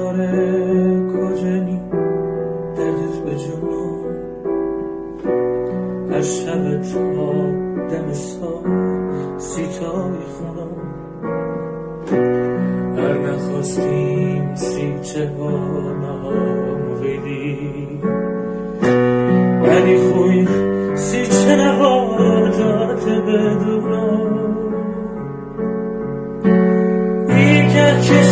داره کجانی دردت به جونم هر شب تا دم سال سیتای خونم هر نخواستیم سیچه ها نهام ویدی ولی خوی سیچه نوادات بدونم ای که